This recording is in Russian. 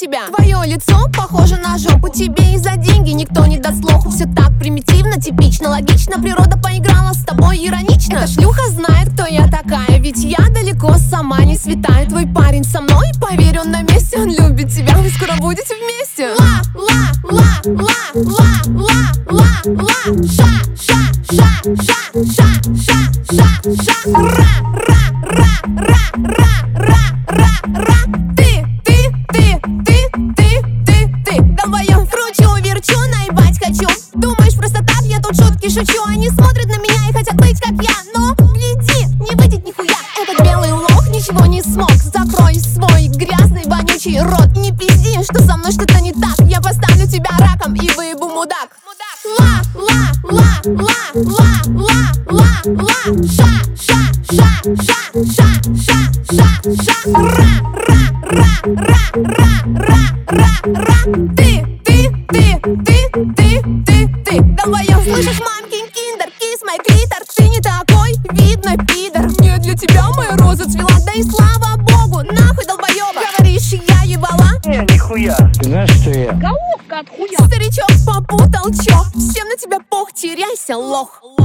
тебя. Твое лицо похоже на жопу, тебе и за деньги никто не даст лоху. Все так примитивно, типично, логично, природа поиграла с тобой иронично. Эта шлюха знает, кто я такая, ведь я далеко сама не святая. Твой парень со мной, поверь, он на месте, он любит тебя, вы скоро будете вместе. Ша, ша, ша, ша, ша, ша, ша, ша, ра, ра, ра, ра, ра, ра, ра, ра. Ты, долбоёб, кручу, верчу, наебать хочу. Думаешь, просто так я тут шутки шучу? Они смотрят на меня и хотят быть как я, но гляди, не выйдет нихуя. Этот белый лох ничего не смог. Закрой свой грязный вонючий рот. Не пизди, что со мной что-то не так. Я поставлю тебя раком и выебу мудак. Ша, ша, ша, ша, ша, ша, ша, ша, ра, ра, ра, ра, ра, ра, ра, ра. Ты, долбоёб, слышишь, мамкин киндер, кис мой клитор. Ты не такой видный пидор. Мне для тебя моя роза цвела, да и слава богу, нахуй долбоёба. Говоришь, я ебала? Не, нихуя. Ты знаешь, что я? Головка от хуя. Старичок попутал чё? Всем на тебя пох, теряйся, лох.